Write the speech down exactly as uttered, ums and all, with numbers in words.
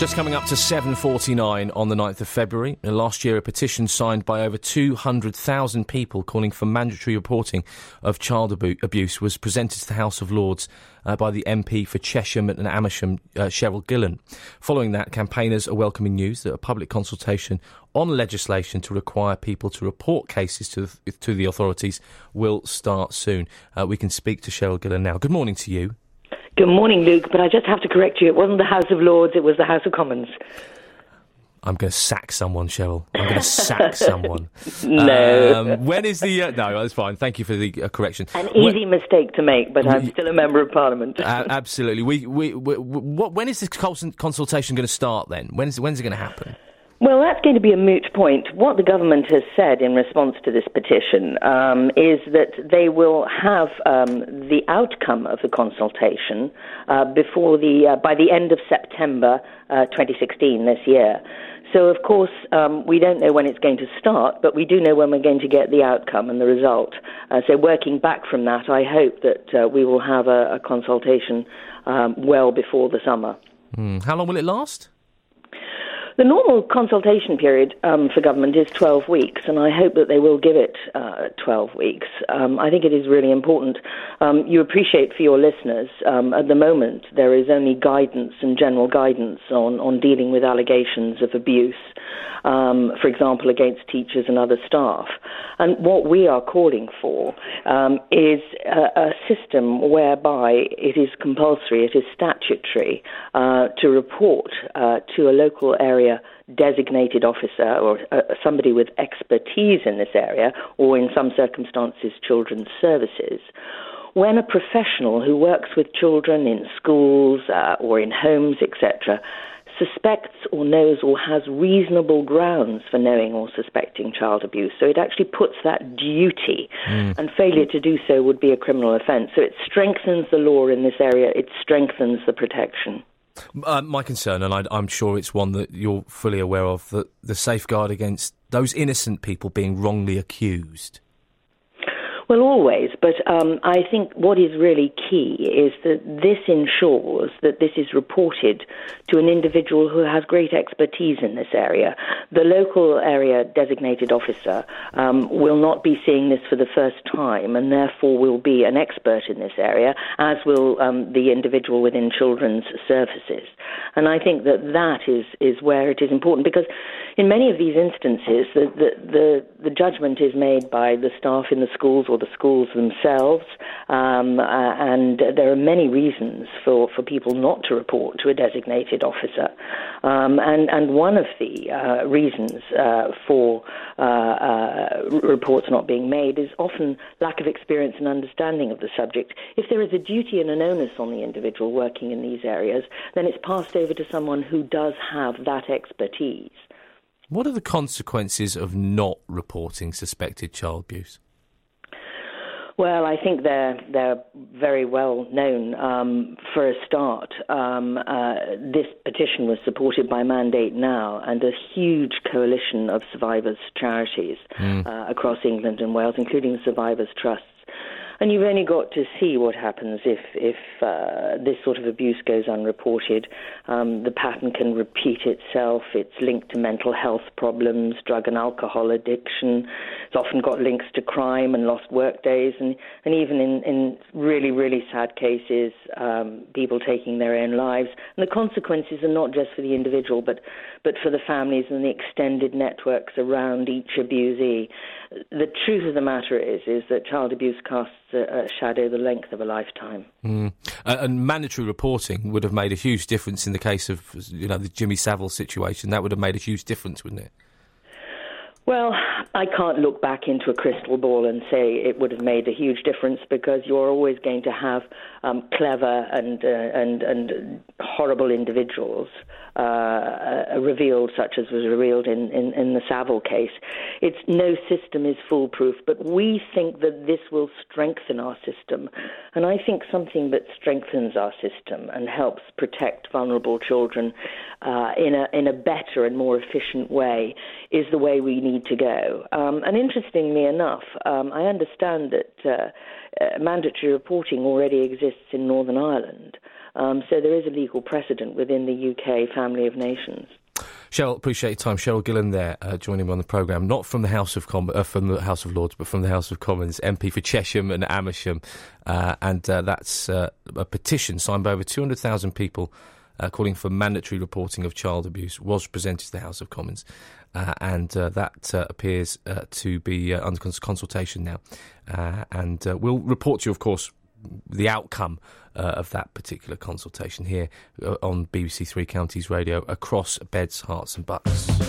Just coming up to seven forty-nine on the ninth of February. Last year, a petition signed by over two hundred thousand people calling for mandatory reporting of child abu- abuse was presented to the House of Lords uh, by the M P for Chesham and Amersham, uh, Cheryl Gillen. Following that, campaigners are welcoming news that a public consultation on legislation to require people to report cases to the, to the authorities will start soon. Uh, we can speak to Cheryl Gillen now. Good morning to you. Good morning, Luke, but I just have to correct you. It wasn't the House of Lords, it was the House of Commons. I'm going to sack someone, Cheryl. I'm going to sack someone. No. Um, when is the... Uh, no, that's fine. Thank you for the uh, correction. An easy when, mistake to make, but I'm we, still a Member of Parliament. uh, absolutely. We, we, we, what, when is this consultation going to start, then? When is, when's it going to happen? Well, that's going to be a moot point. What the government has said in response to this petition um, is that they will have um, the outcome of the consultation uh, before the uh, by the end of September uh, twenty sixteen, this year. So, of course, um, we don't know when it's going to start, but we do know when we're going to get the outcome and the result. Uh, so working back from that, I hope that uh, we will have a, a consultation um, well before the summer. Mm. How long will it last? The normal consultation period um, for government is twelve weeks, and I hope that they will give it uh, twelve weeks. Um, I think it is really important. Um, you appreciate for your listeners, um, at the moment there is only guidance and general guidance on, on dealing with allegations of abuse, um, for example, against teachers and other staff. And what we are calling for um, is a, a system whereby it is compulsory, it is statutory, uh, to report uh, to a local area designated officer or uh, somebody with expertise in this area, or in some circumstances children's services, when a professional who works with children in schools uh, or in homes, et cetera, suspects or knows or has reasonable grounds for knowing or suspecting child abuse. So it actually puts that duty, mm. and failure to do so would be a criminal offence. So it strengthens the law in this area, it strengthens the protection. Uh, my concern, and I, I'm sure it's one that you're fully aware of, that the safeguard against those innocent people being wrongly accused. Well, always, but um, I think what is really key is that this ensures that this is reported to an individual who has great expertise in this area. The local area designated officer um, will not be seeing this for the first time, and therefore will be an expert in this area, as will um, the individual within children's services. And I think that that is, is where it is important, because in many of these instances, the, the, the, the judgment is made by the staff in the schools or the schools themselves, um, uh, and there are many reasons for, for people not to report to a designated officer. Um, and, and one of the uh, reasons uh, for uh, uh, reports not being made is often lack of experience and understanding of the subject. If there is a duty and an onus on the individual working in these areas, then it's passed over to someone who does have that expertise. What are the consequences of not reporting suspected child abuse? Well, I think they're they're very well known. Um, for a start, um, uh, this petition was supported by Mandate Now and a huge coalition of survivors' charities mm. uh, across England and Wales, including Survivors' Trusts. And you've only got to see what happens if if uh, this sort of abuse goes unreported. Um, the pattern can repeat itself. It's linked to mental health problems, drug and alcohol addiction. It's often got links to crime and lost work days, and, and even in, in really, really sad cases, um, people taking their own lives. And the consequences are not just for the individual, but, but for the families and the extended networks around each abusee. The truth of the matter is, is that child abuse casts a, a shadow the length of a lifetime. Mm. Uh, and mandatory reporting would have made a huge difference in the case of, you know, the Jimmy Savile situation. That would have made a huge difference, wouldn't it? Well, I can't look back into a crystal ball and say it would have made a huge difference, because you're always going to have um, clever and uh, and and horrible individuals uh, uh, revealed, such as was revealed in, in, in the Savile case. It's no system is foolproof, but we think that this will strengthen our system, and I think something that strengthens our system and helps protect vulnerable children uh, in a in a better and more efficient way is the way we need to go. Um, and interestingly enough, um, I understand that uh, uh, mandatory reporting already exists in Northern Ireland. Um, so there is a legal precedent within the U K family of nations. Cheryl, appreciate your time. Cheryl Gillen there, uh, joining me on the programme, not from the House of Com- uh, from the House of Lords, but from the House of Commons, M P for Chesham and Amersham, uh, and uh, that's uh, a petition signed by over two hundred thousand people uh, calling for mandatory reporting of child abuse was presented to the House of Commons, uh, and uh, that uh, appears uh, to be uh, under cons- consultation now, uh, and uh, we'll report to you, of course, the outcome uh, of that particular consultation here uh, on B B C Three Counties Radio across beds, hearts and bucks.